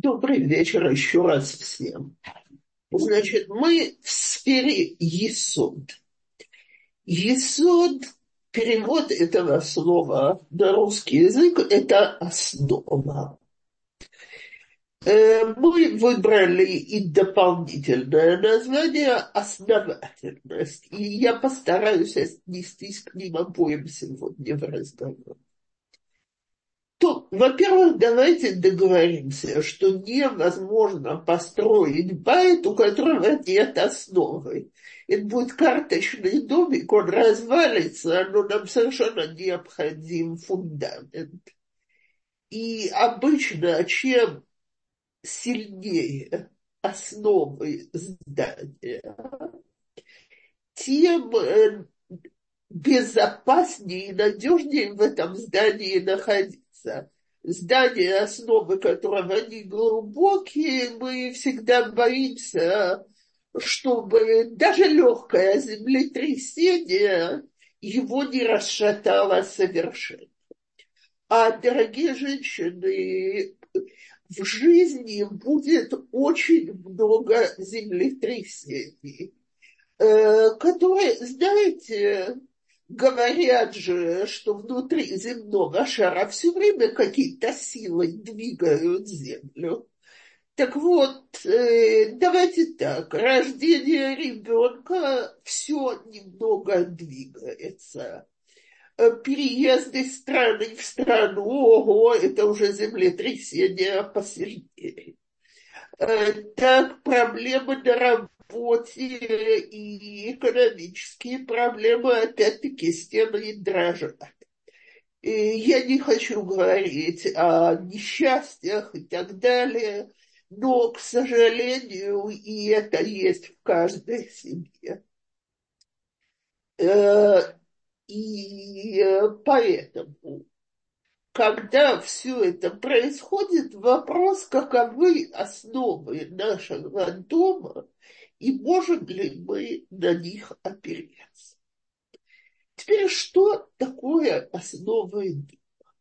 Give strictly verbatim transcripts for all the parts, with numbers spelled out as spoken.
Добрый вечер еще раз всем. Значит, мы в сфере есод. Есод, перевод этого слова на русский язык, это основа. Э, Мы выбрали и дополнительное название основательность. И я постараюсь отнестись к ним обоим сегодня в разговор. То, во-первых, давайте договоримся, что невозможно построить байт, у которого нет основы. Это будет карточный домик, он развалится, но нам совершенно необходим фундамент. И обычно, чем сильнее основы здания, тем э, безопаснее и надежнее в этом здании находиться. Здание, основы которого не глубокие, мы всегда боимся, чтобы даже легкое землетрясение его не расшатало совершенно. А, дорогие женщины, в жизни будет очень много землетрясений, которые, знаете, говорят же, что внутри земного шара все время какие-то силы двигают Землю. Так вот, э, давайте так, рождение ребенка все немного двигается. Э, Переезд из страны в страну, ого, это уже землетрясение посильнее. Э, Так, проблемы на работе и экономические проблемы, опять-таки, стены дрожат. И я не хочу говорить о несчастьях и так далее, но, к сожалению, и это есть в каждой семье. Э, И э, поэтому когда все это происходит, вопрос, каковы основы нашего дома и можем ли мы на них опереться. Теперь, что такое основы дома?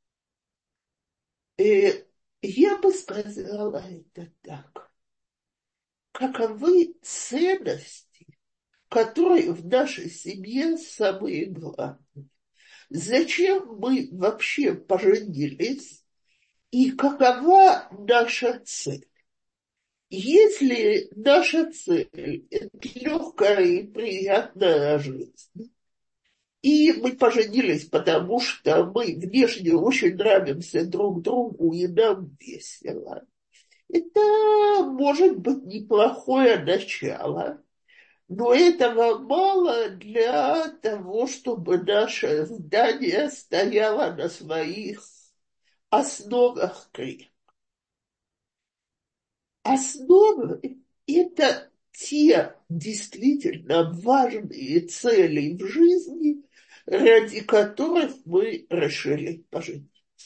Э, я бы сказала это так. Каковы ценности, которые в нашей семье самые главные? Зачем мы вообще поженились? И какова наша цель? Если наша цель – это легкая и приятная жизнь, и мы поженились, потому что мы внешне очень нравимся друг другу, и нам весело, это может быть неплохое начало, но этого мало для того, чтобы наше здание стояло на своих основах крепко. Основы – это те действительно важные цели в жизни, ради которых мы решили пожениться.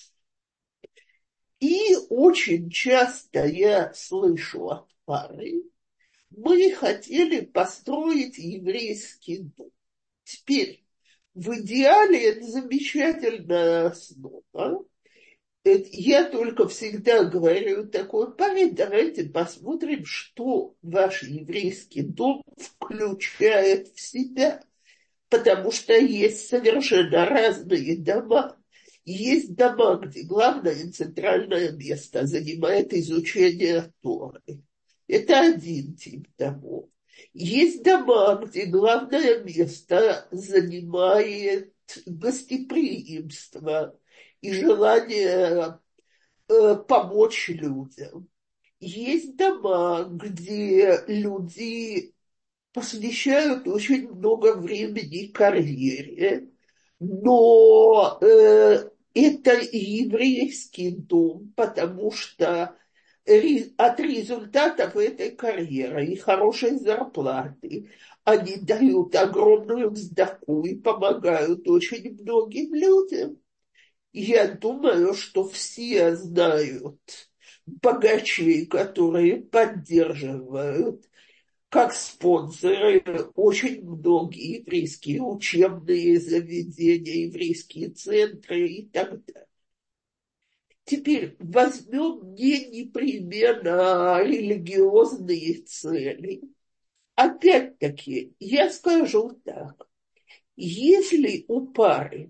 И очень часто я слышу от пары: мы хотели построить еврейский дом. Теперь, в идеале это замечательная основа. Я только всегда говорю такой паре: давайте посмотрим, что ваш еврейский дом включает в себя, потому что есть совершенно разные дома. Есть дома, где главное и центральное место занимает изучение Торы. Это один тип домов. Есть дома, где главное место занимает гостеприимство и желание э, помочь людям. Есть дома, где люди посвящают очень много времени карьере, но э, это еврейский дом, потому что ре- от результатов этой карьеры и хорошей зарплаты они дают огромную цдаку и помогают очень многим людям. Я думаю, что все знают богачей, которые поддерживают как спонсоры очень многие еврейские учебные заведения, еврейские центры и так далее. Теперь возьмем не непременно религиозные цели. Опять-таки, я скажу так. Если у пары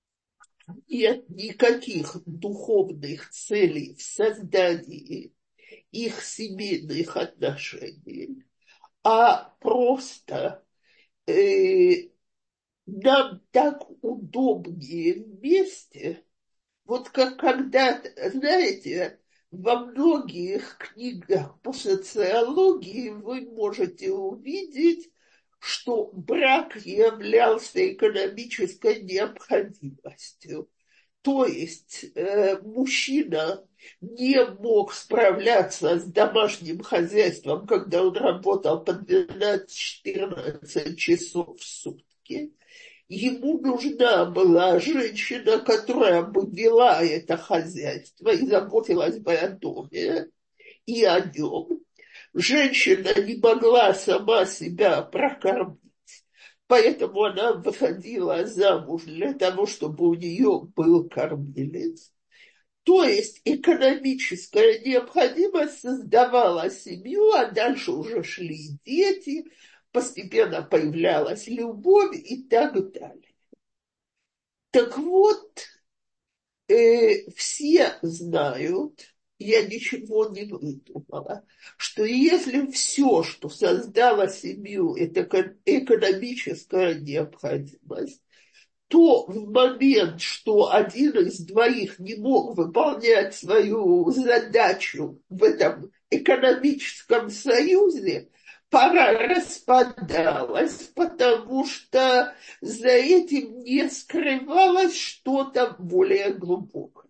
нет никаких духовных целей в создании их семейных отношений, а просто э, нам так удобнее вместе, вот как когда-то, знаете, во многих книгах по социологии вы можете увидеть, что брак являлся экономической необходимостью. То есть э, мужчина не мог справляться с домашним хозяйством, когда он работал по двенадцать-четырнадцать часов в сутки. Ему нужна была женщина, которая бы вела это хозяйство и заботилась бы о доме и о нем. Женщина не могла сама себя прокормить, поэтому она выходила замуж для того, чтобы у нее был кормилец. То есть экономическая необходимость создавала семью, а дальше уже шли дети, постепенно появлялась любовь и так далее. Так вот, э, все знают, я ничего не выдумала, что если все, что создало семью, это экономическая необходимость, то в момент, что один из двоих не мог выполнять свою задачу в этом экономическом союзе, пара распадалась, потому что за этим не скрывалось что-то более глубокое.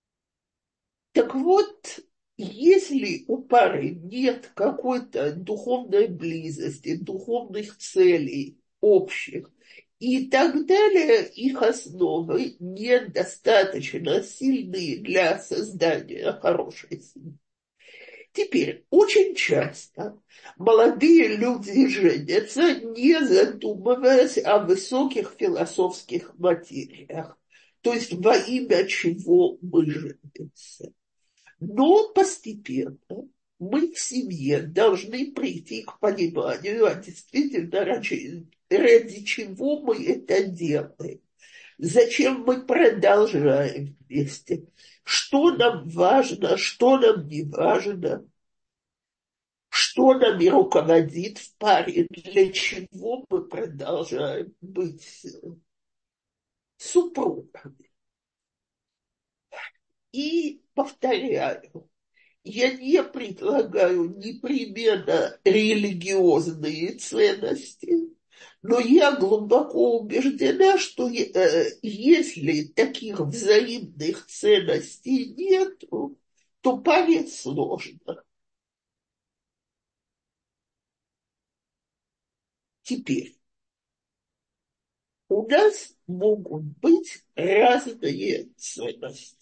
Так вот, если у пары нет какой-то духовной близости, духовных целей общих, и так далее, их основы недостаточно сильные для создания хорошей семьи. Теперь, очень часто молодые люди женятся, не задумываясь о высоких философских материях, то есть во имя чего мы женимся. Но постепенно мы в семье должны прийти к пониманию, а действительно ради, ради чего мы это делаем, зачем мы продолжаем вместе, что нам важно, что нам не важно, что нами руководит в паре, для чего мы продолжаем быть супругами. И повторяю, я не предлагаю непременно религиозные ценности, но я глубоко убеждена, что э, если таких взаимных ценностей нет, то паре сложно. Теперь у нас могут быть разные ценности.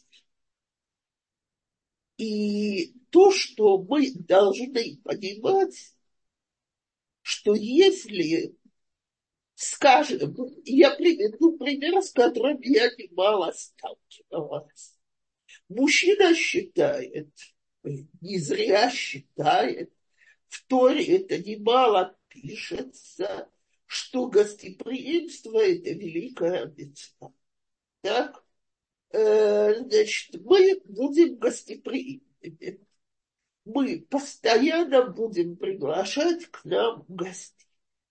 И то, что мы должны понимать, что если, скажем, я приведу пример, с которым я немало сталкивалась. Мужчина считает, не зря считает, в Торе это немало пишется, что гостеприимство – это великая мицва. Так? Значит, мы будем гостеприимными. Мы постоянно будем приглашать к нам гостей.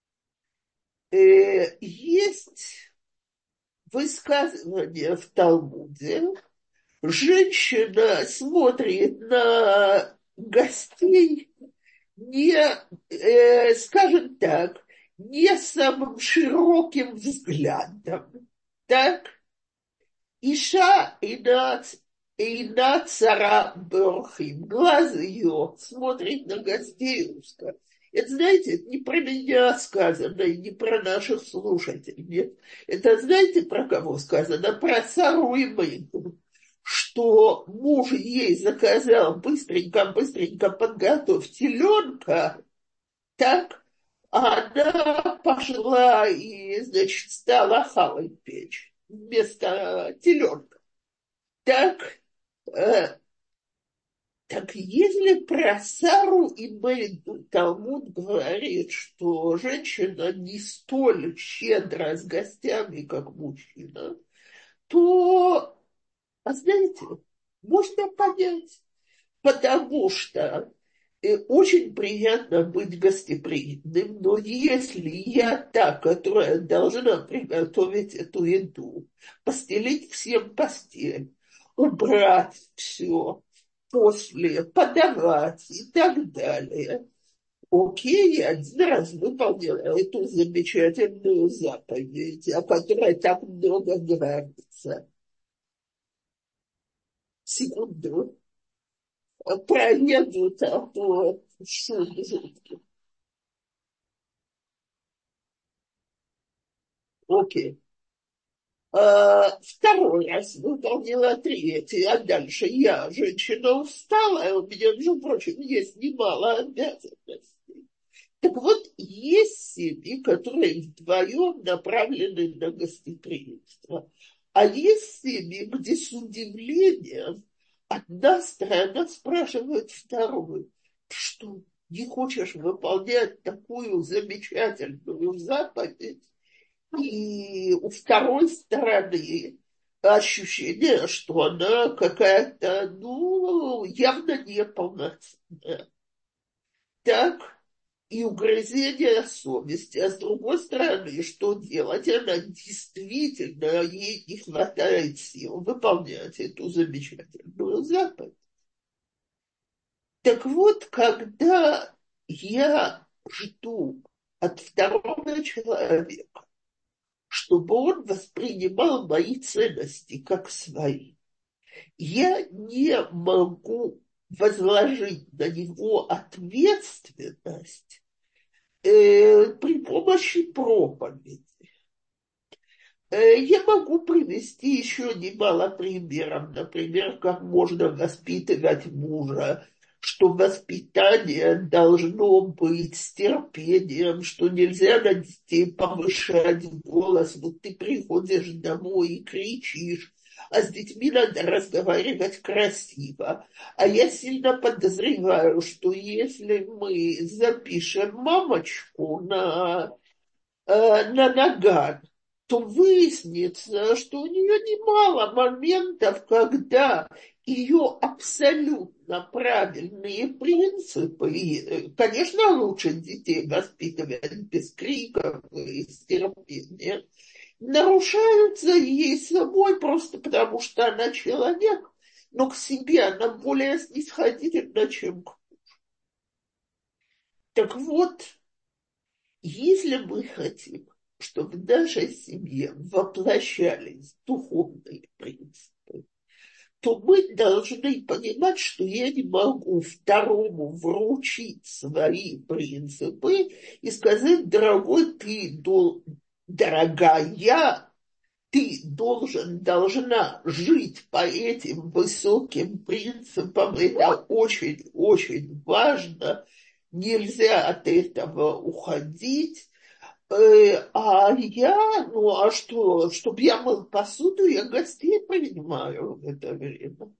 Есть высказывание в Талмуде. Женщина смотрит на гостей не, э, скажем так, не самым широким взглядом. Так? Иша Эйна цара беорхим. Глаз ее смотрит на гостей узко. Это, знаете, это не про меня сказано, и не про наших слушателей. Нет. Это, знаете, про кого сказано? Про Сару и Мейну. Что муж ей заказал быстренько-быстренько подготовь теленка, так, а она пошла и, значит, стала халой печь вместо теленка. Так, Э, Так если про Сару и Мейду Талмуд говорит, что женщина не столь щедра с гостями, как мужчина, то, а знаете, можно понять, потому что э, очень приятно быть гостеприимным, но если я та, которая должна приготовить эту еду, постелить всем постель, убрать все, после подавать и так далее, окей, я один раз выполнила эту замечательную заповедь, о которой так много говорится. Секунду. Проеду там по шубе. Окей. А, второй раз выполнила третий, а дальше я, женщина, устала, и у меня, между прочим, есть немало обязанностей. Так вот, есть семьи, которые вдвоем направлены на гостеприимство, а есть семьи, где с удивлением одна сторона спрашивает вторую: что, не хочешь выполнять такую замечательную заповедь? И у второй стороны ощущение, что она какая-то, ну, явно неполноценная. Так, и угрызение совести. А с другой стороны, что делать? Она действительно, ей не хватает сил выполнять эту замечательную заповедь. Так вот, когда я жду от второго человека, чтобы он воспринимал мои ценности как свои, я не могу возложить на него ответственность э, при помощи проповеди. Э, Я могу привести еще немало примеров. Например, как можно воспитывать мужа, что воспитание должно быть с терпением, что нельзя на детей повышать голос. Вот ты приходишь домой и кричишь, а с детьми надо разговаривать красиво. А я сильно подозреваю, что если мы запишем мамочку на э, на наган, то выяснится, что у нее немало моментов, когда ее абсолютно правильные принципы, и, э, конечно, лучше детей воспитывать без криков и с терпением, нарушаются ей самой просто потому, что она человек, но к себе она более снисходительна, чем к... Так вот, если мы хотим, чтобы в нашей семье воплощались духовные принципы, то мы должны понимать, что я не могу второму вручить свои принципы и сказать: дорогой, ты, дол... дорогая, ты должен, должна жить по этим высоким принципам. Это очень-очень важно. Нельзя от этого уходить. Э, а я, ну а что, чтобы я мыл посуду, я гостей принимаю в это время.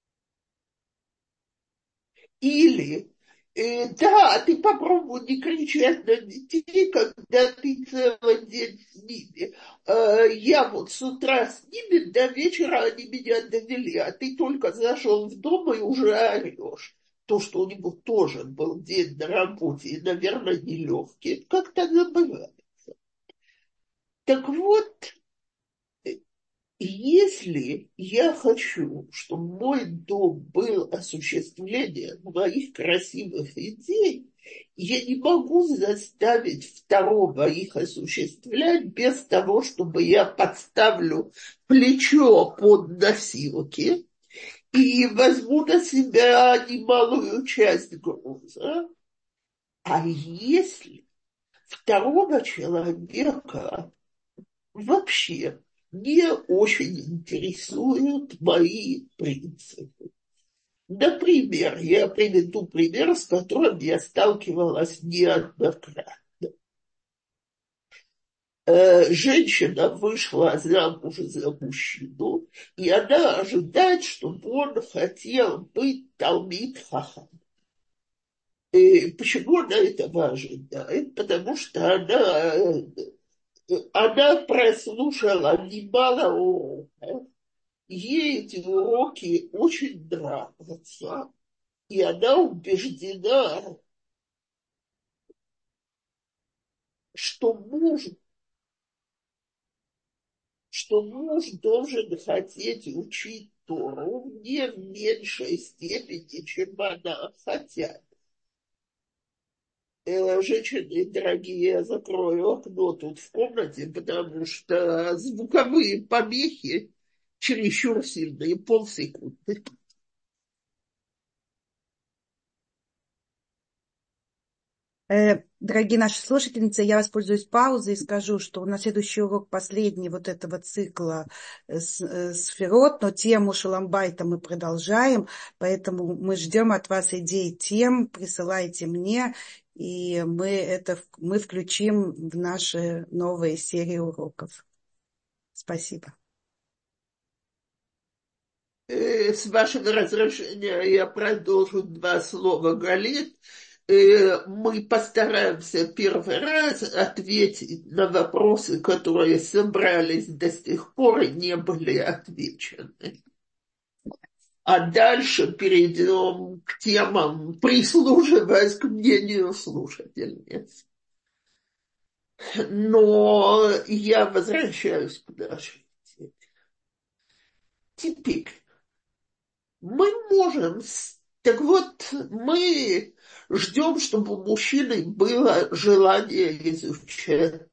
Или, э, да, ты попробуй не кричать на детей, когда ты целый день с ними. Э, я вот с утра с ними, до вечера они меня довели, а ты только зашел в дом и уже орешь. То, что у него тоже был день на работе и, наверное, нелегкий, как-то забывать. Так вот, если я хочу, чтобы мой дом был осуществлением моих красивых идей, я не могу заставить второго их осуществлять без того, чтобы я подставлю плечо под носилки и возьму на себя немалую часть груза. А если второго человека вообще не очень интересуют мои принципы? Например, я приведу пример, с которым я сталкивалась неоднократно. Э, женщина вышла замуж за мужчину, и она ожидает, чтобы он хотел быть Талмид Хахам. И почему она этого ожидает? Потому что она, э, она прослушала немало уроков, ей эти уроки очень нравятся, и она убеждена, что муж, что муж должен хотеть учить Тору не в меньшей степени, чем она хотят. Э, Женщины, дорогие, я закрою окно тут в комнате, потому что звуковые помехи чересчур сильные, полсекунды. Э, Дорогие наши слушательницы, я воспользуюсь паузой и скажу, что у нас следующий урок последний вот этого цикла э, с, э, сферот, но тему Шаламбайта мы продолжаем, поэтому мы ждем от вас идей тем, присылайте мне, и мы это в- мы включим в наши новые серии уроков. Спасибо. Э, С вашего разрешения я продолжу два слова, Галит. Э, Мы постараемся первый раз ответить на вопросы, которые собрались до сих пор и не были отвечены. А дальше перейдем к темам, прислушиваясь к мнению слушательниц. Но я возвращаюсь к нашей теме. Теперь мы можем... Так вот, мы ждем, чтобы у мужчины было желание изучать.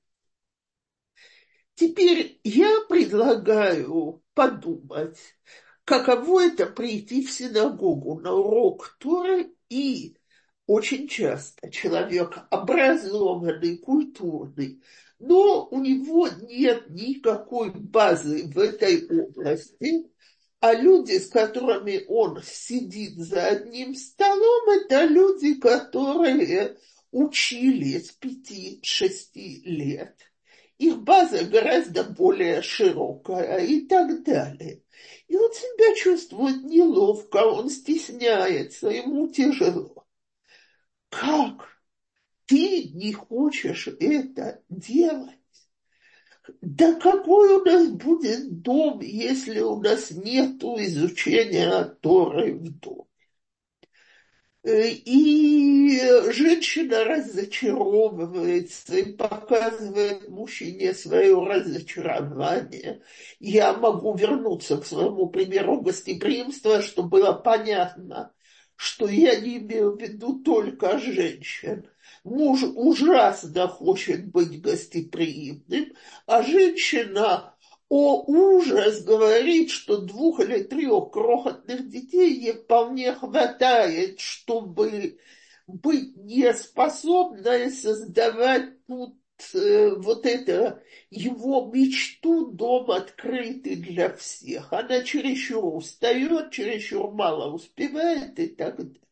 Теперь я предлагаю подумать, каково это прийти в синагогу на урок Торы, и очень часто человек образованный, культурный, но у него нет никакой базы в этой области, а люди, с которыми он сидит за одним столом, это люди, которые учились пяти-шести лет. Их база гораздо более широкая и так далее. И он себя чувствует неловко, он стесняется, ему тяжело. Как ты не хочешь это делать? Да какой у нас будет дом, если у нас нет изучения Торы в доме? Э, И женщина разочаровывается и показывает мужчине свое разочарование. Я могу вернуться к своему примеру гостеприимства, чтобы было понятно, что я не имею в виду только женщин. Муж ужасно хочет быть гостеприимным, а женщина, о ужас, говорит, что двух или трех крохотных детей ей вполне хватает, чтобы быть неспособной создавать тут э, вот это его мечту, дом открытый для всех. Она чересчур устает, чересчур мало успевает и так далее.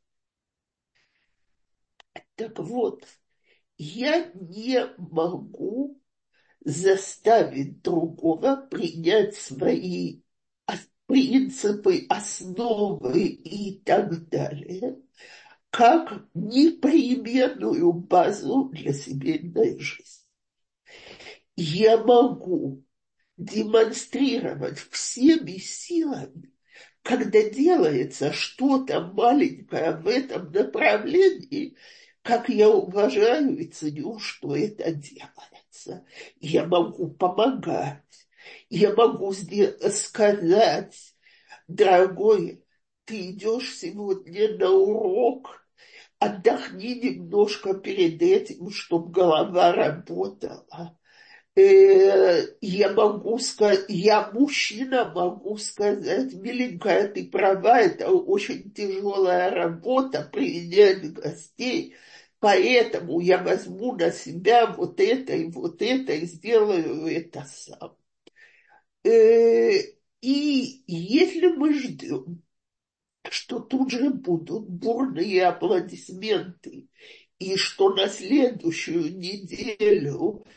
Так вот, я не могу заставить другого принять свои принципы, основы и так далее, как непременную базу для семейной жизни. Я могу демонстрировать всеми силами, когда делается что-то маленькое в этом направлении, как я уважаю и ценю, что это делается. Я могу помогать. Я могу сказать, дорогой, ты идешь сегодня на урок, отдохни немножко перед этим, чтобы голова работала. Э, я могу сказать, я мужчина, могу сказать, миленькая, ты права, это очень тяжелая работа, принять гостей, поэтому я возьму на себя вот это и вот это и сделаю это сам. Э, и если мы ждем, что тут же будут бурные аплодисменты, и что на следующую неделю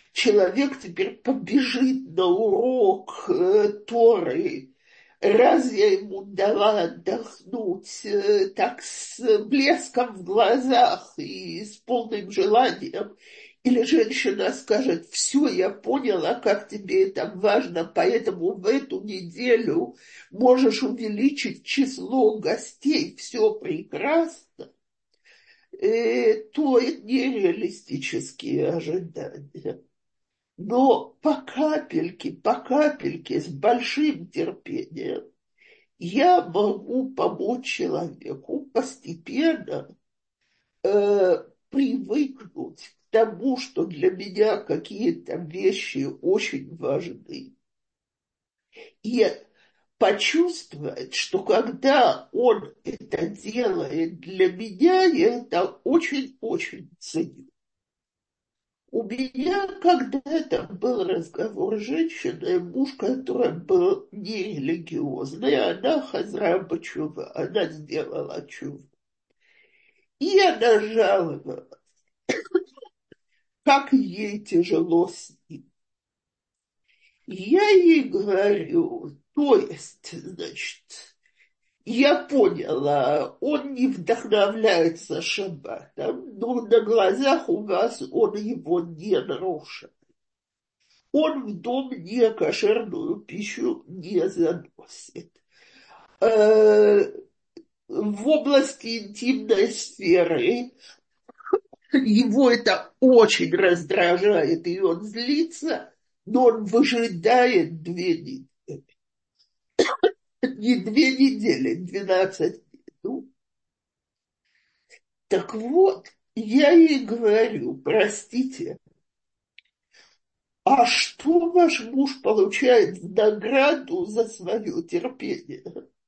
человек теперь побежит на урок э, Торы. Раз я ему дала отдохнуть э, так с блеском в глазах и с полным желанием, или женщина скажет: все, я поняла, как тебе это важно, поэтому в эту неделю можешь увеличить число гостей, все прекрасно, э, то это нереалистические ожидания. Но по капельке, по капельке, с большим терпением я могу помочь человеку постепенно э, привыкнуть к тому, что для меня какие-то вещи очень важны. И почувствовать, что когда он это делает для меня, я это очень-очень ценю. У меня когда-то был разговор с женщиной, муж, который был нерелигиозный, она хазра бачува, она сделала чуву. И она жаловалась, как ей тяжело с ним. Я ей говорю, то есть, значит, я поняла, он не вдохновляется шаббатом, но на глазах у вас он его не нарушает. Он в дом некошерную пищу не заносит. Э, в области интимной сферы его это очень раздражает, и он злится, но он выжидает две недели. Не две недели, двенадцать минут. Так вот, я ей говорю, простите, а что ваш муж получает в награду за свое терпение?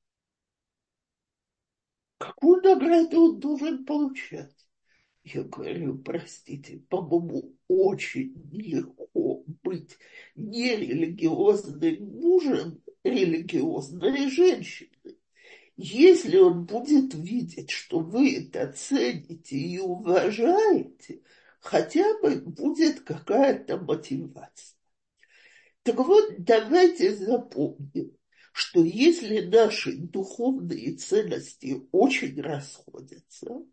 Какую награду он должен получать? Я говорю, простите, по-моему, очень нелегко быть нерелигиозным мужем религиозной женщины. Если он будет видеть, что вы это цените и уважаете, хотя бы будет какая-то мотивация. Так вот, давайте запомним, что если наши духовные ценности очень расходятся,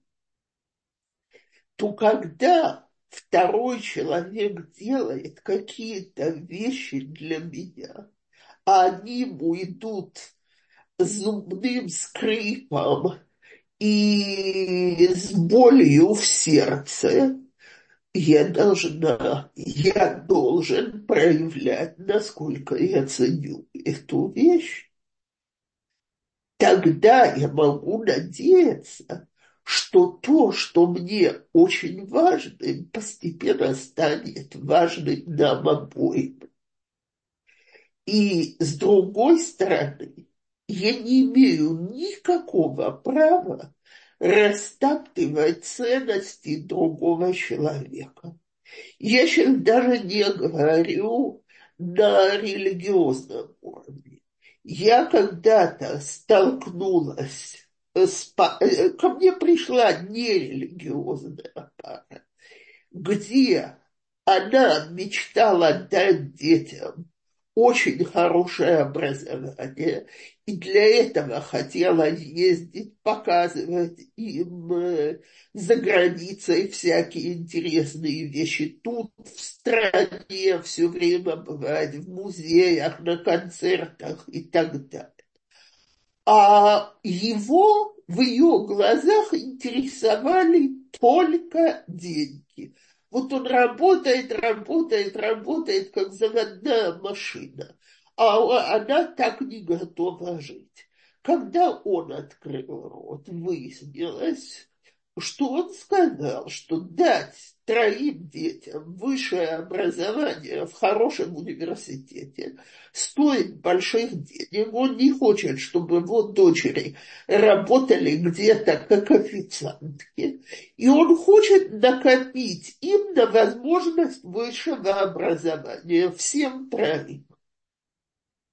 то когда второй человек делает какие-то вещи для меня, а они ему идут зубным скрипом и с болью в сердце, я должна, я должен проявлять, насколько я ценю эту вещь. Тогда я могу надеяться, что то, что мне очень важным, постепенно станет важным нам обоим. И с другой стороны, я не имею никакого права растаптывать ценности другого человека. Я сейчас даже не говорю на религиозном уровне. Я когда-то столкнулась с... Ко мне пришла нерелигиозная пара, где она мечтала дать детям очень хорошее образование, и для этого хотела ездить, показывать им э, за границей всякие интересные вещи. Тут в стране все время бывать, в музеях, на концертах и так далее. А его в ее глазах интересовали только деньги. Вот он работает, работает, работает, как заводная машина, а она так не готова жить. Когда он открыл рот, выяснилось, что он сказал, что дать троим детям высшее образование в хорошем университете стоит больших денег. Он не хочет, чтобы его дочери работали где-то как официантки. И он хочет накопить им на возможность высшего образования всем троим.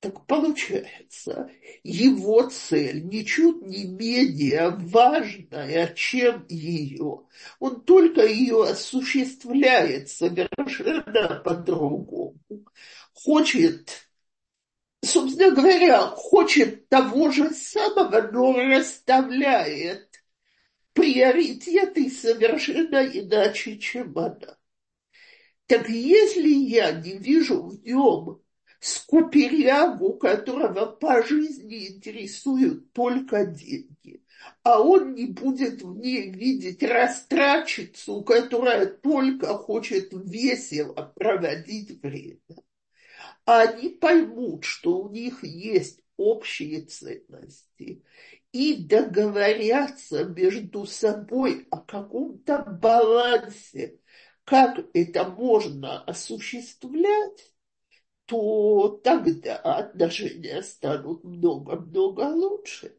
Так получается, его цель ничуть не менее важная, чем ее. Он только ее осуществляет совершенно по-другому. Хочет, собственно говоря, хочет того же самого, но расставляет приоритеты совершенно иначе, чем она. Так если я не вижу в нем скуперягу, которого по жизни интересуют только деньги, а он не будет в ней видеть растратчицу, которая только хочет весело проводить время, а они поймут, что у них есть общие ценности, и договорятся между собой о каком-то балансе, как это можно осуществлять, то тогда отношения станут много-много лучше.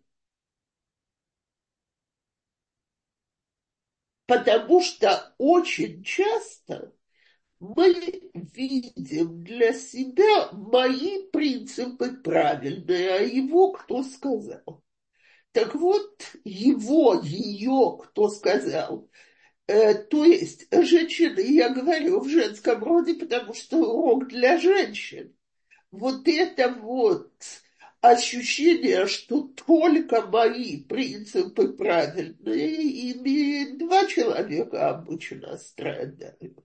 Потому что очень часто мы видим для себя мои принципы правильные, а его кто сказал. Так вот, его, ее кто сказал. Э, то есть женщины, я говорю в женском роде, потому что урок для женщин. Вот это вот ощущение, что только мои принципы правильные, ими два человека обычно страдают.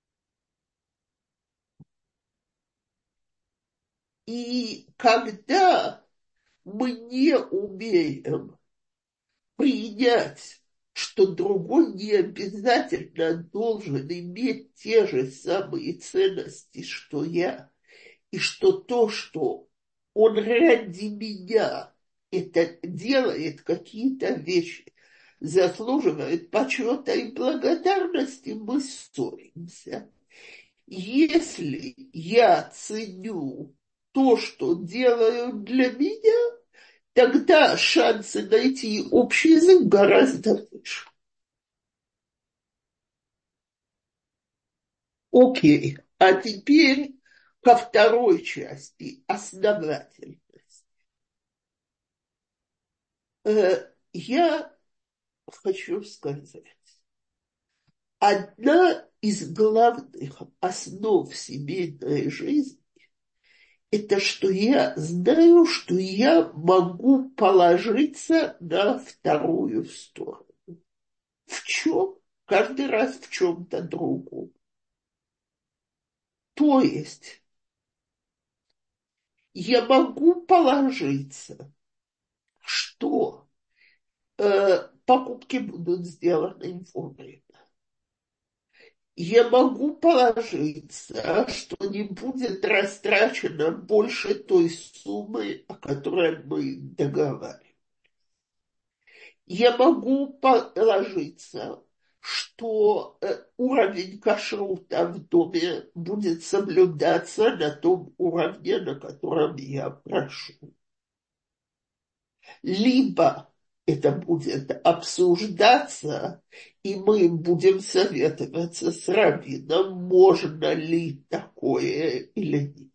И когда мы не умеем принять, что другой не обязательно должен иметь те же самые ценности, что я, и что то, что он ради меня это делает, какие-то вещи, заслуживает почета и благодарности, мы ссоримся. Если я ценю то, что делают для меня, тогда шансы найти общий язык гораздо выше. Окей, а теперь ко второй части, основательность. Э, я хочу сказать, одна из главных основ семейной жизни – это что я знаю, что я могу положиться на вторую сторону. В чем? Каждый раз в чем-то другом. То есть я могу положиться, что э, покупки будут сделаны вовремя. Я могу положиться, что не будет растрачено больше той суммы, о которой мы договаривались. Я могу положиться, что э, уровень кашрута в доме будет соблюдаться на том уровне, на котором я прошу. Либо это будет обсуждаться, и мы будем советоваться с раввином, можно ли такое или нет.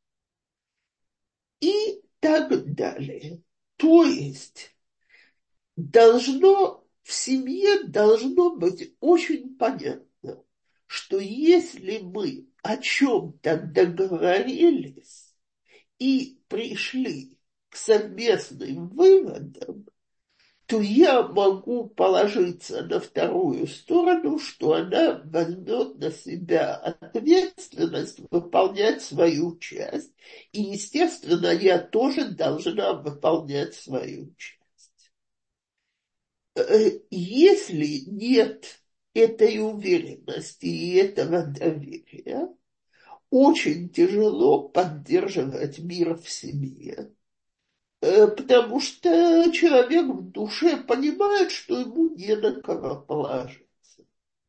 И так далее. То есть должно в семье должно быть очень понятно, что если мы о чем-то договорились и пришли к совместным выводам, то я могу положиться на вторую сторону, что она возьмет на себя ответственность выполнять свою часть. И, естественно, я тоже должна выполнять свою часть. Если нет этой уверенности и этого доверия, очень тяжело поддерживать мир в семье. Потому что человек в душе понимает, что ему не на кого положиться.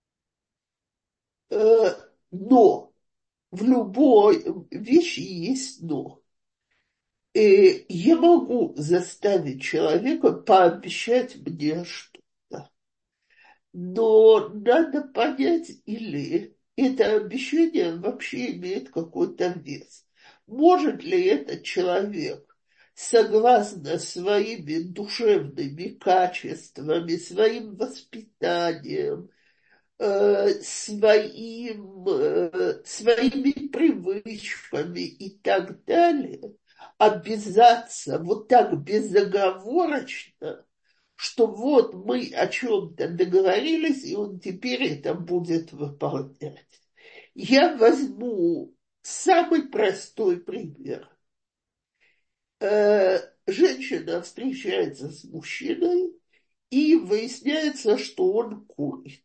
Но в любой вещи есть но. И я могу заставить человека пообещать мне что-то. Но надо понять, или это обещание вообще имеет какой-то вес. Может ли этот человек, согласно своими душевными качествами, своим воспитанием, э, своим, э, своими привычками и так далее, обязаться вот так безоговорочно, что вот мы о чем-то договорились, и он теперь это будет выполнять. Я возьму самый простой пример. Э, Женщина встречается с мужчиной, и выясняется, что он курит.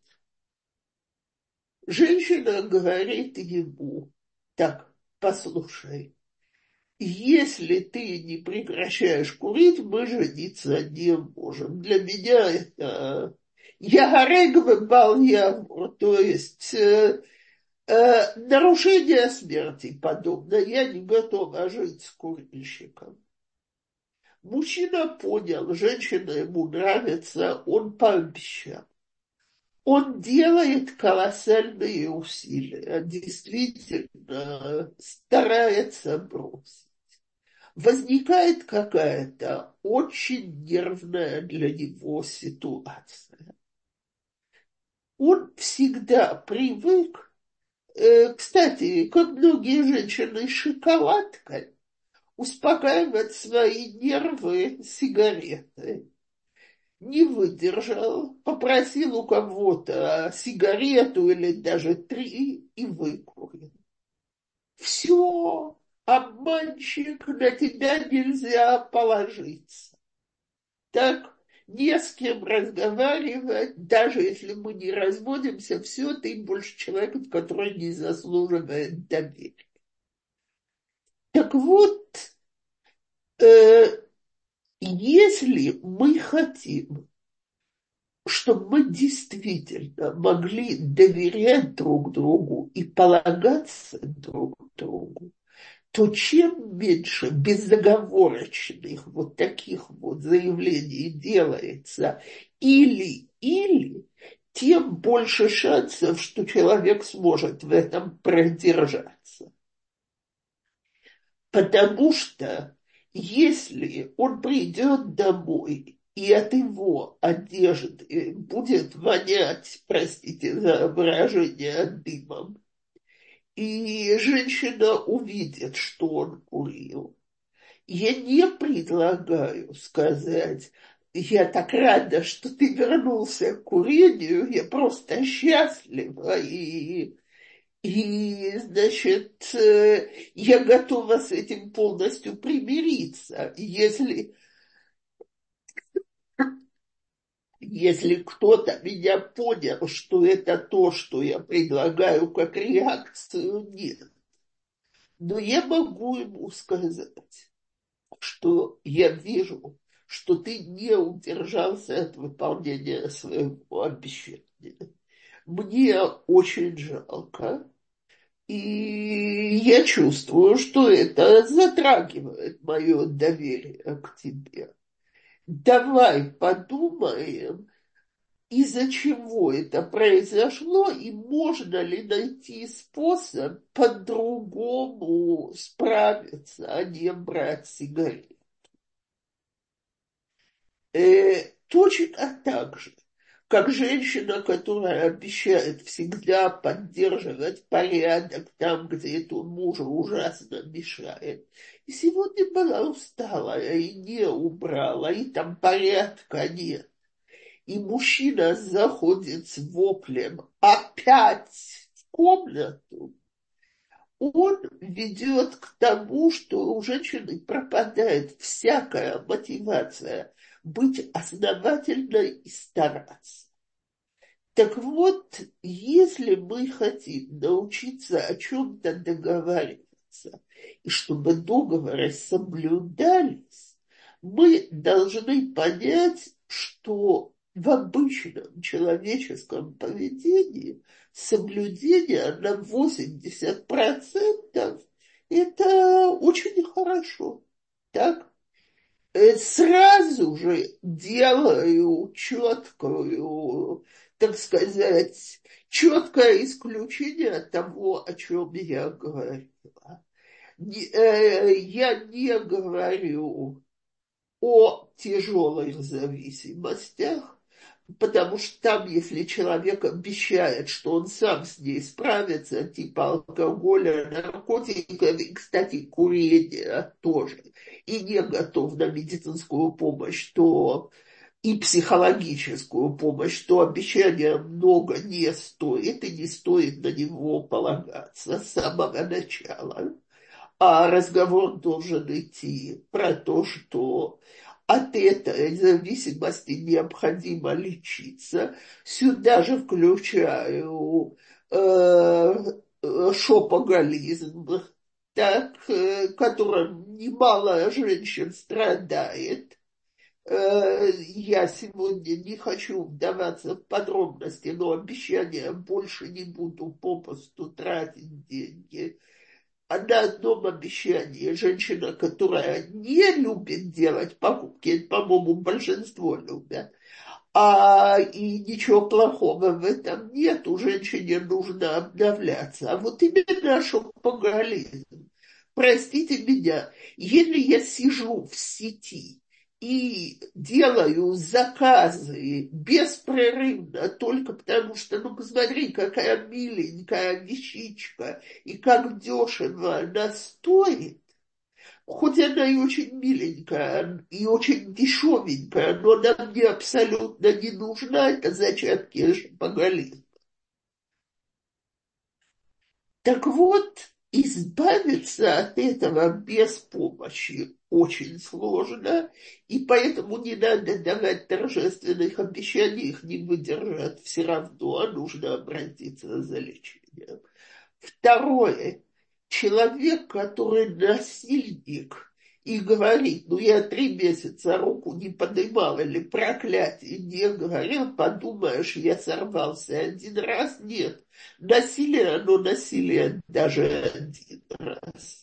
Женщина говорит ему: так, послушай, если ты не прекращаешь курить, мы жениться не можем. Для меня это ягарек вебал явор, то есть э, э, нарушение смерти подобно. Я не готова жить с курильщиком. Мужчина понял, женщина ему нравится, он пообещал. Он делает колоссальные усилия, действительно старается бросить. Возникает какая-то очень нервная для него ситуация. Он всегда привык, э, кстати, как многие женщины, шоколадкой, успокаивать свои нервы сигаретой. Не выдержал, попросил у кого-то сигарету или даже три и выкурил. Все, обманщик, на тебя нельзя положиться. Так, не с кем разговаривать, даже если мы не разводимся, все, ты больше человек, который не заслуживает доверия. Так вот, э, если мы хотим, чтобы мы действительно могли доверять друг другу и полагаться друг другу, то чем меньше безоговорочных вот таких вот заявлений делается или-или, тем больше шансов, что человек сможет в этом продержаться. Потому что если он придет домой, и от его одежды будет вонять, простите за выражение, дымом, и женщина увидит, что он курил, я не предлагаю сказать: я так рада, что ты вернулся к курению, я просто счастлива, и и, значит, э, я готова с этим полностью примириться. Если, если кто-то меня понял, что это то, что я предлагаю как реакцию, нет. Но я могу ему сказать, что я вижу, что ты не удержался от выполнения своего обещания. Мне очень жалко. И я чувствую, что это затрагивает мое доверие к тебе. Давай подумаем, из-за чего это произошло, и можно ли найти способ по-другому справиться, а не брать сигареты. Э, точно так же, как женщина, которая обещает всегда поддерживать порядок там, где это мужу ужасно мешает. И сегодня была усталая и не убрала, и там порядка нет. И мужчина заходит с воплем опять в комнату. Он ведет к тому, что у женщины пропадает всякая мотивация быть основательной и стараться. Так вот, если мы хотим научиться о чем-то договариваться, и чтобы договоры соблюдались, мы должны понять, что в обычном человеческом поведении соблюдение на восемьдесят процентов это очень хорошо. Так? Э, Сразу же делаю четкую, так сказать, четкое исключение того, о чем я говорила. Не- э, я не говорю о тяжелых зависимостях, потому что там, если человек обещает, что он сам с ней справится, типа алкоголя, наркотиков, и, кстати, курения тоже, и не готов на медицинскую помощь, то и психологическую помощь, то обещания много не стоит, и не стоит на него полагаться с самого начала. А разговор должен идти про то, что от этой зависимости необходимо лечиться. Сюда же включаю э, э, шопоголизм, так, э, которым немало женщин страдает. Э, Я сегодня не хочу вдаваться в подробности, но обещания больше не буду попусту тратить деньги. А на одном обещании женщина, которая не любит делать покупки, это, по-моему, большинство любят, а и ничего плохого в этом нет, у женщине нужно обновляться. А вот именно шопоголизм. Простите меня, если я сижу в сети и делаю заказы беспрерывно только потому, что, ну, посмотри, какая миленькая вещичка и как дешево она стоит, хоть она и очень миленькая, и очень дешевенькая, но она мне абсолютно не нужна, это зачатки шопоголизма. Так вот, избавиться от этого без помощи очень сложно, и поэтому не надо давать торжественных обещаний, их не выдержат все равно, а нужно обратиться за лечением. Второе. Человек, который насильник и говорит, ну я три месяца руку не поднимал или проклятие не говорил, подумаешь, я сорвался один раз. Нет. Насилие, оно насилие даже один раз.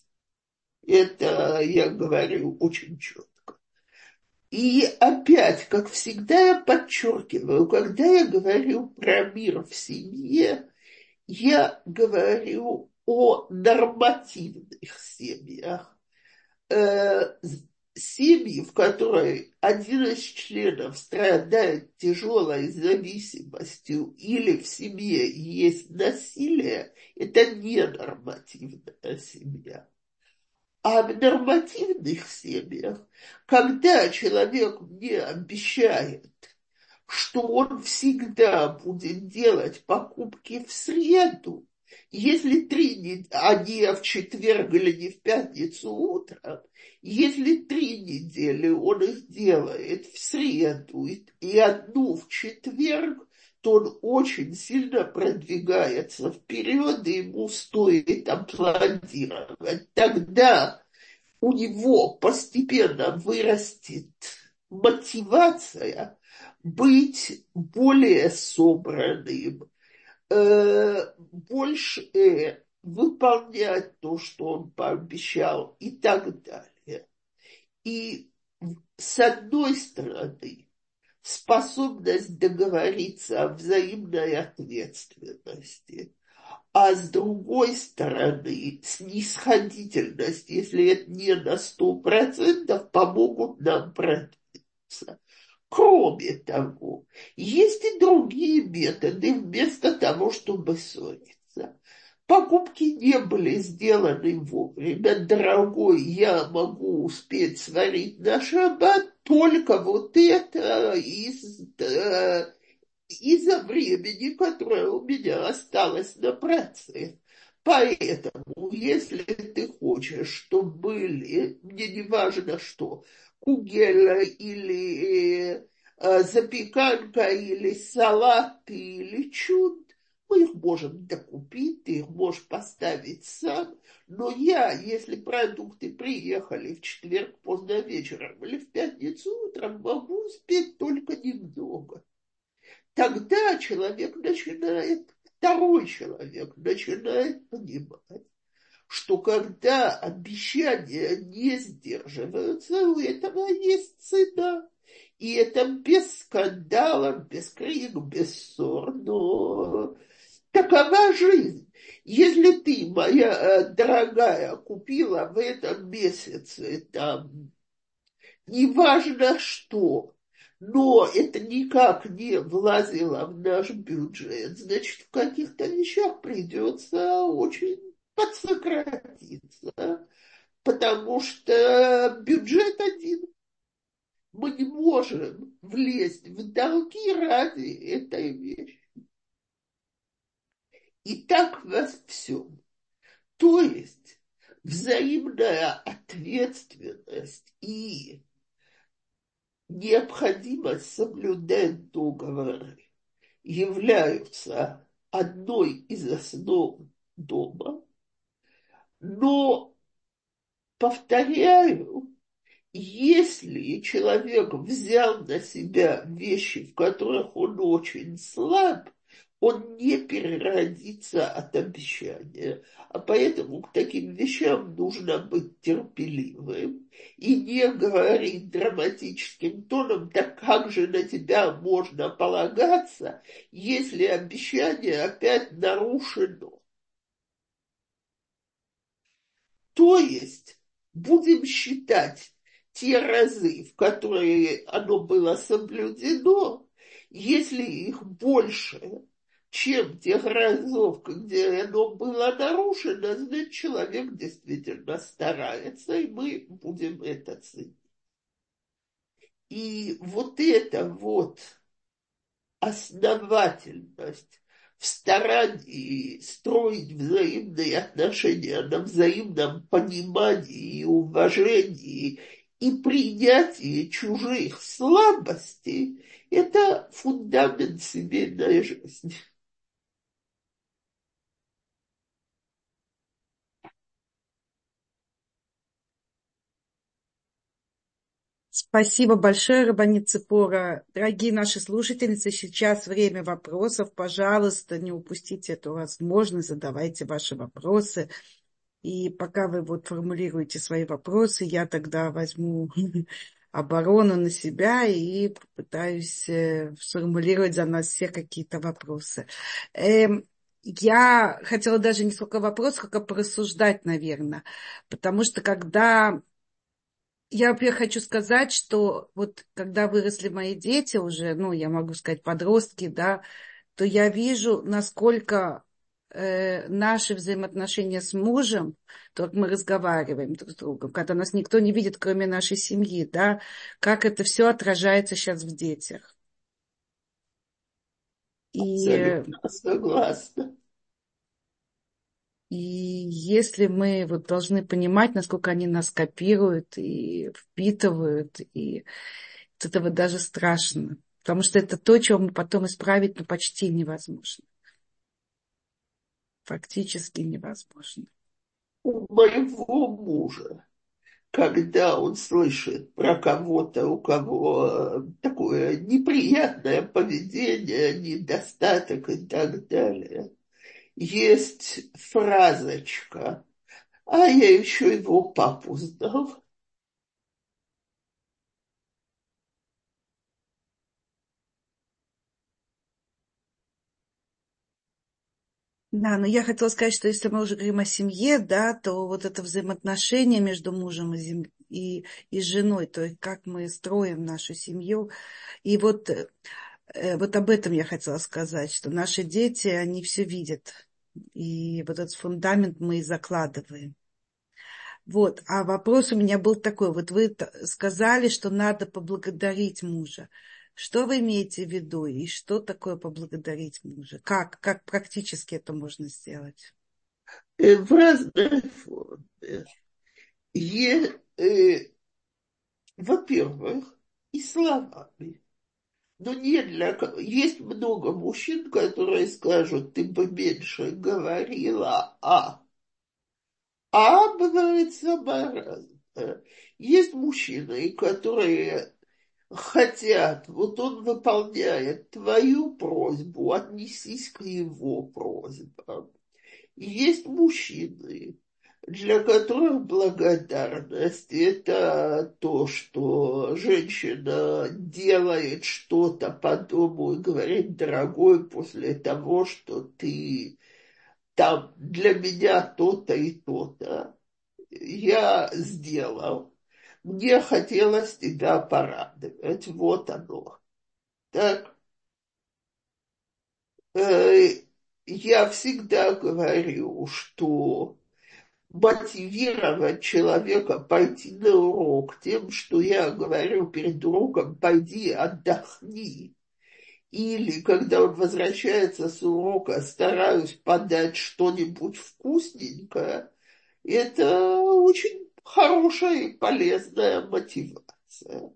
Это я говорю очень четко. И опять, как всегда, я подчеркиваю, когда я говорю про мир в семье, я говорю о нормативных семьях. Э, Семьи, в которой один из членов страдает тяжелой зависимостью или в семье есть насилие, это не нормативная семья. А в нормативных семьях, когда человек мне обещает, что он всегда будет делать покупки в среду, если три недели, а не в четверг или не в пятницу утром, если три недели он их делает в среду и, и одну в четверг, то он очень сильно продвигается вперед, и ему стоит аплодировать. Тогда у него постепенно вырастет мотивация быть более собранным, э, больше э, выполнять то, что он пообещал и так далее. И с одной стороны, способность договориться о взаимной ответственности, а с другой стороны, снисходительность, если это не на сто процентов, помогут нам продвинуться. Кроме того, есть и другие методы вместо того, чтобы ссориться. Покупки не были сделаны вовремя. Дорогой, я могу успеть сварить на шаббат только вот это из, э, из-за времени, которое у меня осталось на процесс. Поэтому, если ты хочешь, чтобы были, мне не важно что, кугель или э, запеканка, или салат, или чуд, мы их можем докупить, ты их можешь поставить сам. Но я, если продукты приехали в четверг поздно вечером или в пятницу утром, могу успеть только немного. Тогда человек начинает, второй человек начинает понимать, что когда обещания не сдерживаются, у этого есть цена. И это без скандалов, без криков, без ссор, но такова жизнь. Если ты, моя э, дорогая, купила в этом месяце там неважно что, но это никак не влазило в наш бюджет, значит, в каких-то вещах придется очень подсократиться, потому что бюджет один. Мы не можем влезть в долги ради этой вещи. И так во всем. То есть взаимная ответственность и необходимость соблюдать договоры являются одной из основ дома, но, повторяю, если человек взял на себя вещи, в которых он очень слаб, он не переродится от обещания. А поэтому к таким вещам нужно быть терпеливым и не говорить драматическим тоном, так как же на тебя можно полагаться, если обещание опять нарушено. То есть будем считать те разы, в которые оно было соблюдено, если их больше, чем тех разов, где оно было нарушено, значит, человек действительно старается, и мы будем это ценить. И вот это вот основательность в старании строить взаимные отношения на взаимном понимании и уважении и принятии чужих слабостей – это фундамент семейной жизни. Спасибо большое, Рабанит Ципора. Дорогие наши слушательницы, сейчас время вопросов. Пожалуйста, не упустите эту возможность, задавайте ваши вопросы. И пока вы вот формулируете свои вопросы, я тогда возьму оборону на себя и попытаюсь э, сформулировать за нас все какие-то вопросы. Эм, я хотела даже не сколько вопросов, сколько порассуждать, наверное. Потому что когда... Я, во-первых, хочу сказать, что вот когда выросли мои дети уже, ну, я могу сказать, подростки, да, то я вижу, насколько э, наши взаимоотношения с мужем, то, как мы разговариваем друг с другом, когда нас никто не видит, кроме нашей семьи, да, как это все отражается сейчас в детях. И, Абсолютно согласна. и если мы вот должны понимать, насколько они нас копируют и впитывают, и от этого даже страшно. Потому что это то, чего мы потом исправить, ну, почти невозможно. Фактически невозможно. У моего мужа, когда он слышит про кого-то, у кого э, такое неприятное поведение, недостаток и так далее, есть фразочка, а я еще его папу знал. Да, но я хотела сказать, что если мы уже говорим о семье, да, то вот это взаимоотношение между мужем и, зем... и, и женой, то есть как мы строим нашу семью. И вот, э, вот об этом я хотела сказать, что наши дети, они все видят. И вот этот фундамент мы и закладываем. Вот, а вопрос у меня был такой. Вот вы т- сказали, что надо поблагодарить мужа. Что вы имеете в виду и что такое поблагодарить мужа? Как, как практически это можно сделать? Э, В разной форме. Е- э, во-первых, и словами. Но не для... ко- Есть много мужчин, которые скажут, ты бы меньше говорила, а... А бывает самое разное. Есть мужчины, которые хотят, вот он выполняет твою просьбу, отнесись к его просьбам. Есть мужчины, для которых благодарность – это то, что женщина делает что-то по дому и говорит, дорогой, после того, что ты там для меня то-то и то-то я сделал. Мне хотелось тебя порадовать. Вот оно. Так, э, я всегда говорю, что мотивировать человека пойти на урок тем, что я говорю перед уроком, пойди отдохни. Или когда он возвращается с урока, стараюсь подать что-нибудь вкусненькое, это очень хорошая и полезная мотивация.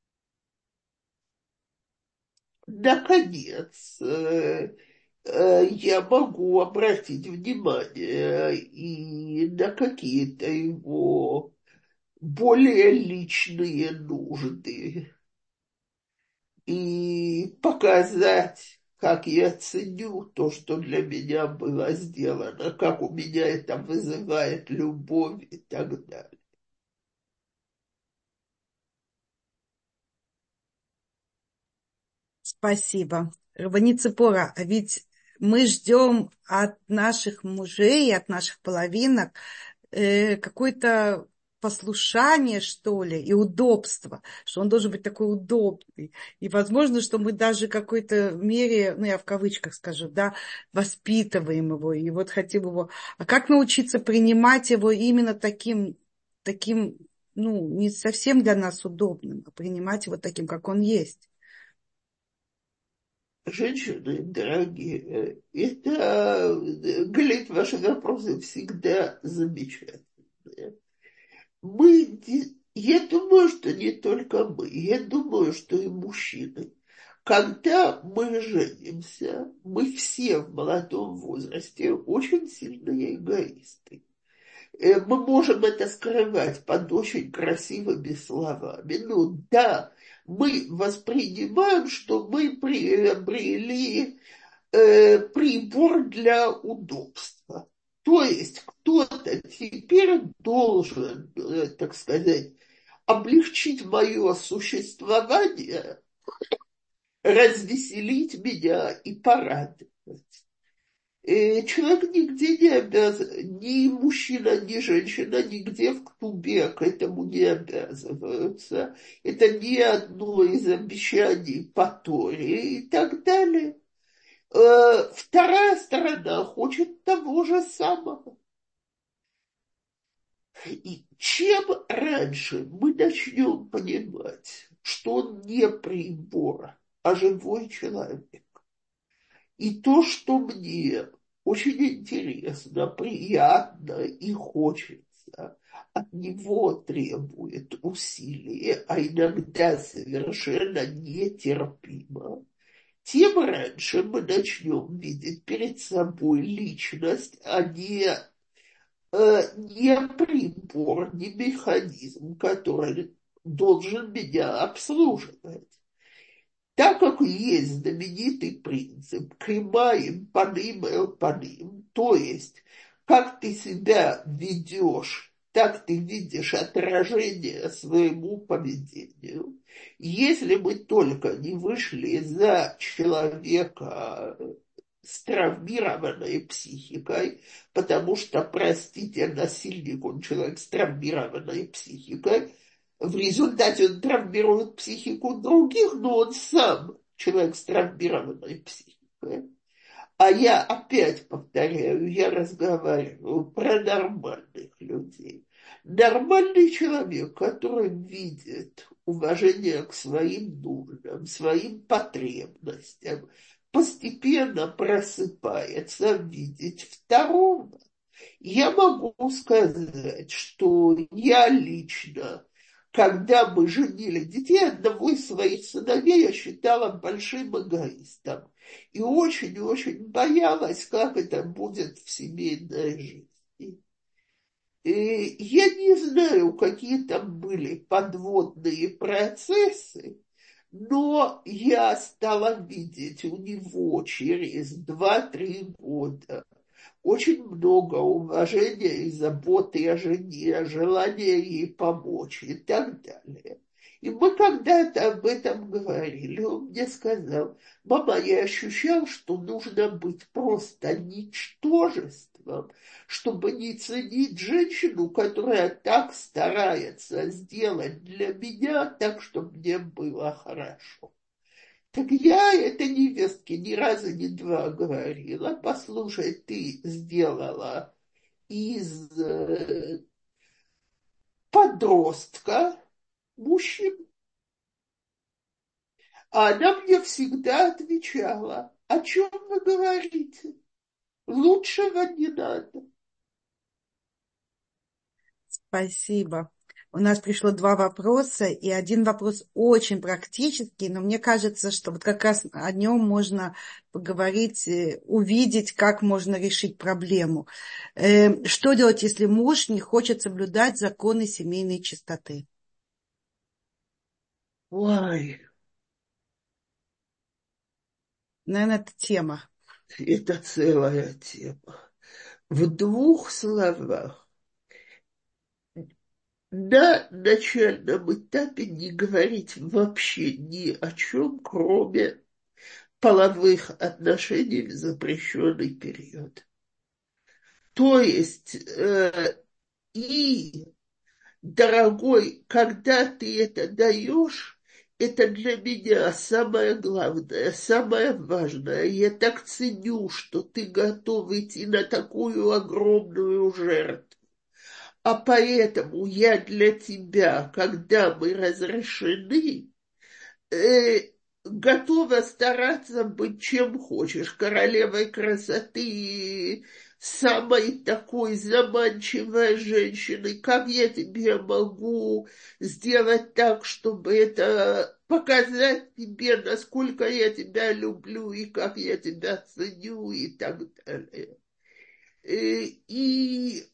Наконец, э, э, я могу обратить внимание и на какие-то его более личные нужды и показать, как я ценю то, что для меня было сделано, как у меня это вызывает любовь и так далее. Спасибо. Рабанит Ципора, а ведь мы ждем от наших мужей, от наших половинок э, какое-то послушание, что ли, и удобство, что он должен быть такой удобный. И возможно, что мы даже в какой-то мере, ну я в кавычках скажу, да, воспитываем его, и вот хотим его. А как научиться принимать его именно таким, таким, ну, не совсем для нас удобным, а принимать его таким, как он есть? Женщины, дорогие, это, Галит, ваши вопросы всегда замечательные. Мы, я думаю, что не только мы, я думаю, что и мужчины. Когда мы женимся, мы все в молодом возрасте очень сильные эгоисты. Э, Мы можем это скрывать под очень красивыми словами. Ну да, мы воспринимаем, что мы приобрели э, прибор для удобства. То есть кто-то теперь должен, э, так сказать, облегчить мое существование, развеселить меня и порадовать. Э, Человек нигде не обязан, ни мужчина, ни женщина, нигде в Ктубе к этому не обязываются. Это не одно из обещаний по Торе и так далее. Э, Вторая сторона хочет того же самого. И чем раньше мы начнем понимать, что он не прибор, а живой человек, и то, что мне очень интересно, приятно и хочется, от него требует усилия, а иногда совершенно нетерпимо, тем раньше мы начнем видеть перед собой личность, а не, э, не прибор, не механизм, который должен меня обслуживать. Так как есть знаменитый принцип «кремаем паным эл паним», то есть как ты себя ведешь, так ты видишь отражение своему поведению. Если мы только не вышли за человека с травмированной психикой, потому что, простите, насильник, он человек с травмированной психикой, в результате он травмирует психику других, но он сам человек с травмированной психикой. А я опять повторяю, я разговариваю про нормальных людей. Нормальный человек, который видит уважение к своим нуждам, своим потребностям, постепенно просыпается видеть второго. Я могу сказать, что я лично, когда мы женили детей, одного из своих сыновей я считала большим эгоистом. И очень-очень боялась, как это будет в семейной жизни. И я не знаю, какие там были подводные процессы, но я стала видеть у него через два-три года очень много уважения и заботы о жене, желания ей помочь и так далее. И мы когда-то об этом говорили. Он мне сказал: мама, я ощущал, что нужно быть просто ничтожеством, обществом, чтобы не ценить женщину, которая так старается сделать для меня так, чтобы мне было хорошо. Так я этой невестке ни разу, ни два говорила: послушай, ты сделала из э, подростка мужчину. А она мне всегда отвечала: о чем вы говорите? Лучшего не надо. Спасибо. У нас пришло два вопроса, и один вопрос очень практический, но мне кажется, что вот как раз о нем можно поговорить, э, увидеть, как можно решить проблему. Э, Что делать, если муж не хочет соблюдать законы семейной чистоты? Ой, Наверное, это тема. это целая тема. В двух словах. На начальном этапе не говорить вообще ни о чем, кроме половых отношений в запрещенный период. То есть, э, и, дорогой, когда ты это даешь, это для меня самое главное, самое важное. Я так ценю, что ты готов идти на такую огромную жертву. А поэтому я для тебя, когда мы разрешены, э, готова стараться быть чем хочешь, королевой красоты, самой такой заманчивой женщиной. Как я тебе могу сделать так, чтобы это показать тебе, насколько я тебя люблю и как я тебя ценю и так далее. Э, И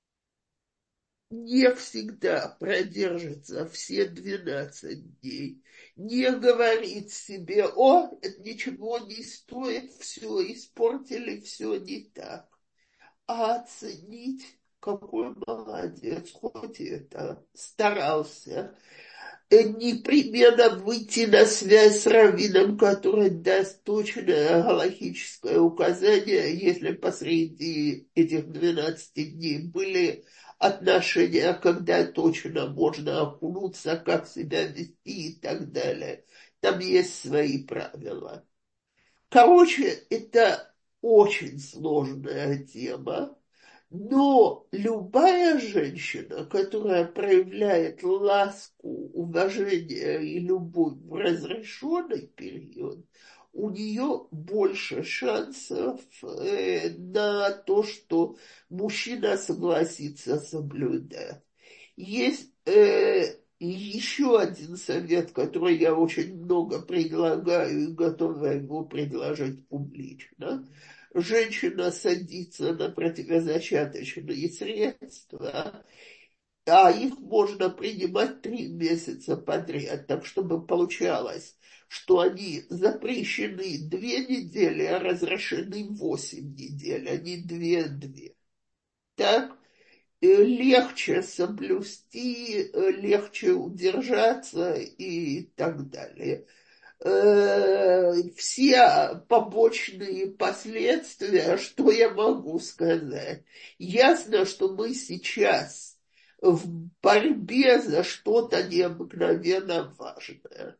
не всегда продержится все двенадцать дней. Не говорит себе: о, это ничего не стоит, все испортили, все не так. А оценить, какой молодец, хоть это старался. Э, непременно выйти на связь с раввином, который даст точное галахическое указание, если посреди этих двенадцати дней были отношения, когда точно можно окунуться, как себя вести и так далее. Там есть свои правила. Короче, это очень сложная тема, но любая женщина, которая проявляет ласку, уважение и любовь в разрешенный период, у нее больше шансов э, на то, что мужчина согласится соблюдать. Есть э, еще один совет, который я очень много предлагаю и готова его предложить публично. Женщина садится на противозачаточные средства, а их можно принимать три месяца подряд, так чтобы получалось, что они запрещены две недели, а разрешены восемь недель, а не две-две. Так? э, легче соблюсти, э, легче удержаться и так далее. Э, Все побочные последствия, что я могу сказать? Ясно, что мы сейчас в борьбе за что-то необыкновенно важное.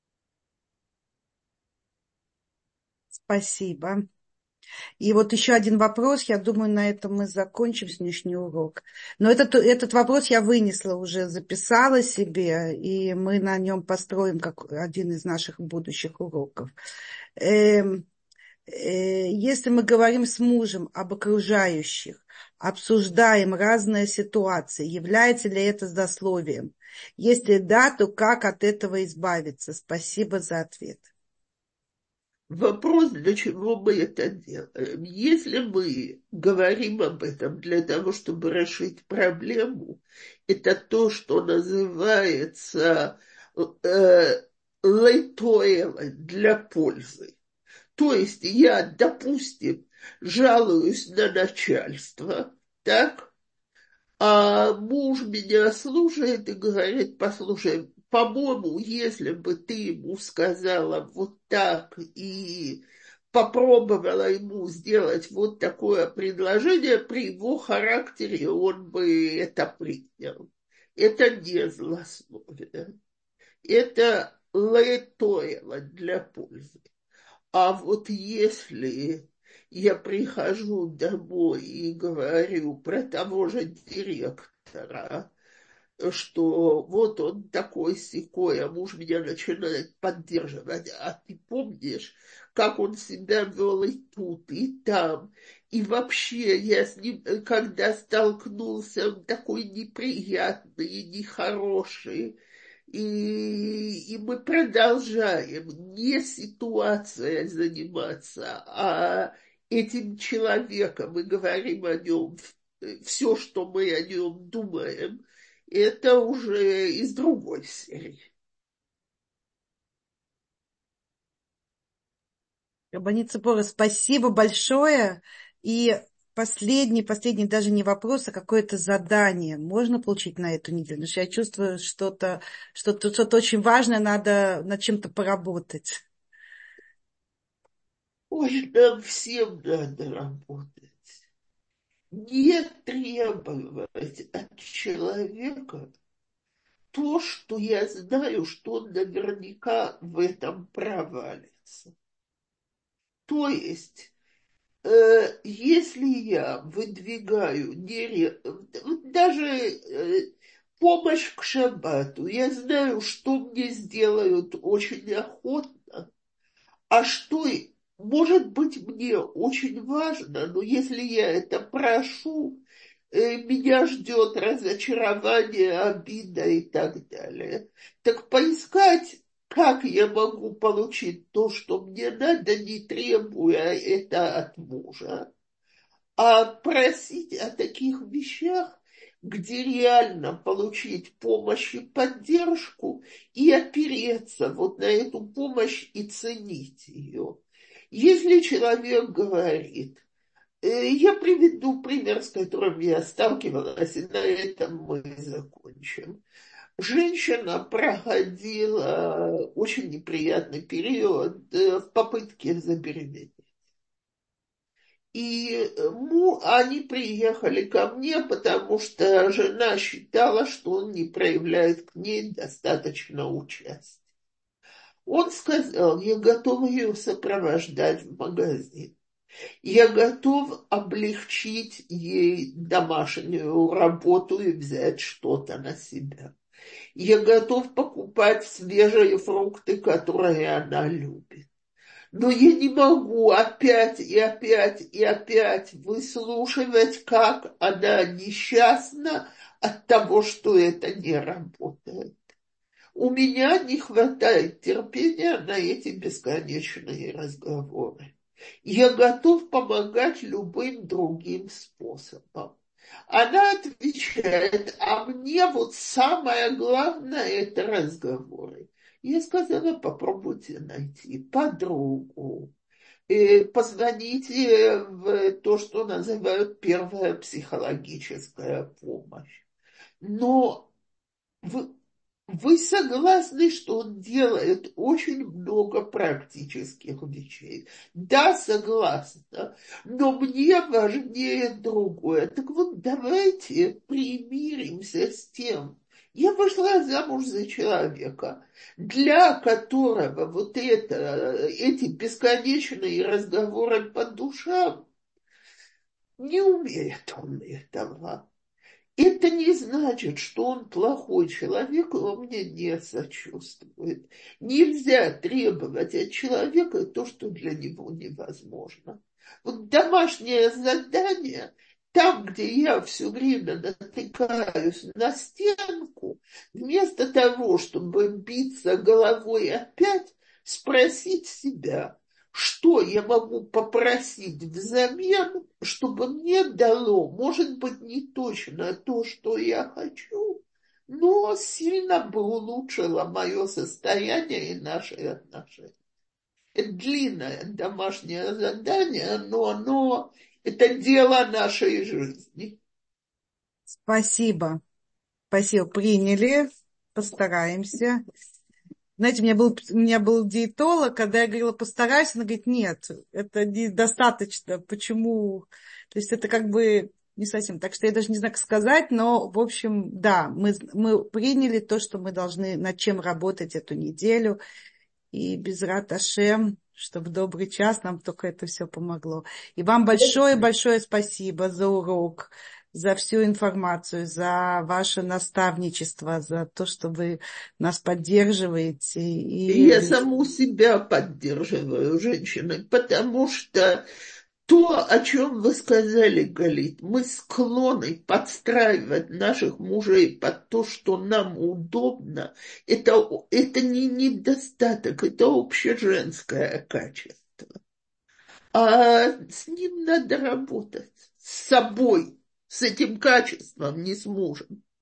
Спасибо. И вот еще один вопрос, я думаю, на этом мы закончим сегодняшний урок. Но этот, этот вопрос я вынесла уже, записала себе, и мы на нем построим как один из наших будущих уроков. Эм, э, если мы говорим с мужем об окружающих, обсуждаем разные ситуации, является ли это злословием? Если да, то как от этого избавиться? Спасибо за ответ. Вопрос, для чего мы это делаем. Если мы говорим об этом для того, чтобы решить проблему, это то, что называется э, лейтоэль, для пользы. То есть я, допустим, жалуюсь на начальство, так? А муж меня слушает и говорит: послушай, по-моему, если бы ты ему сказала вот так и попробовала ему сделать вот такое предложение, при его характере он бы это принял. Это не злословие. Это лейтойло для пользы. А вот если я прихожу домой и говорю про того же директора, что вот он такой сякой, а муж меня начинает поддерживать. А ты помнишь, как он себя вел и тут, и там. И вообще я с ним, э, когда столкнулся, он такой неприятный и нехороший. И, и мы продолжаем не ситуацией заниматься, а этим человеком, и говорим о нем все, что мы о нем думаем, это уже из другой серии. Рабанит Ципора, спасибо большое. И последний, последний даже не вопрос, а какое-то задание можно получить на эту неделю? Потому что я чувствую что-то, что-то, что-то очень важное, надо над чем-то поработать. Ой, нам всем надо работать. Не требовать от человека то, что я знаю, что он наверняка в этом провалится. То есть, э, если я выдвигаю нере... даже э, помощь к шаббату, я знаю, что мне сделают очень охотно, а что может быть мне очень важно, но если я это прошу, э, меня ждет разочарование, обида и так далее. Так поискать, как я могу получить то, что мне надо, не требуя это от мужа, а просить о таких вещах, где реально получить помощь и поддержку, и опереться вот на эту помощь и ценить ее. Если человек говорит, э, я приведу пример, с которым я сталкивалась, и на этом мы закончим. Женщина проходила очень неприятный период э, в попытке забеременеть. И му, они приехали ко мне, потому что жена считала, что он не проявляет к ней достаточно участия. Он сказал, я готов ее сопровождать в магазин. Я готов облегчить ей домашнюю работу и взять что-то на себя. Я готов покупать свежие фрукты, которые она любит. Но я не могу опять и опять и опять выслушивать, как она несчастна от того, что это не работает. У меня не хватает терпения на эти бесконечные разговоры. Я готов помогать любым другим способом. Она отвечает, а мне вот самое главное – это разговоры. Я сказала, попробуйте найти подругу, э, позвоните в то, что называют первая психологическая помощь. Но вы, вы согласны, что он делает очень много практических вещей? Да, согласна, но мне важнее другое. Так вот, давайте примиримся с тем. Я вышла замуж за человека, для которого вот это, эти бесконечные разговоры по душам, не умеет он этого. Это не значит, что он плохой человек, и он мне не сочувствует. Нельзя требовать от человека то, что для него невозможно. Вот домашнее задание, там, где я все время натыкаюсь на стенку, вместо того, чтобы биться головой опять, спросить себя, что я могу попросить взамен, чтобы мне дало, может быть, не точно то, что я хочу, но сильно бы улучшило мое состояние и наши отношения. Это длинное домашнее задание, но оно, это дело нашей жизни. Спасибо. Спасибо. Приняли. Постараемся. Знаете, у меня был, у меня был диетолог, когда я говорила, постарайся, она говорит, нет, это недостаточно. Почему? То есть это как бы не совсем. Так что я даже не знаю, как сказать, но, в общем, да, мы, мы приняли то, что мы должны, над чем работать эту неделю. И безрат Ашем, что в добрый час нам только это все помогло. И вам большое-большое спасибо за урок, за всю информацию, за ваше наставничество, за то, что вы нас поддерживаете. И И я саму себя поддерживаю, женщины, потому что то, о чем вы сказали, Галит, мы склонны подстраивать наших мужей под то, что нам удобно, это, это не недостаток, это общеженское качество. А с ним надо работать, с собой, с этим качеством, не с мужем.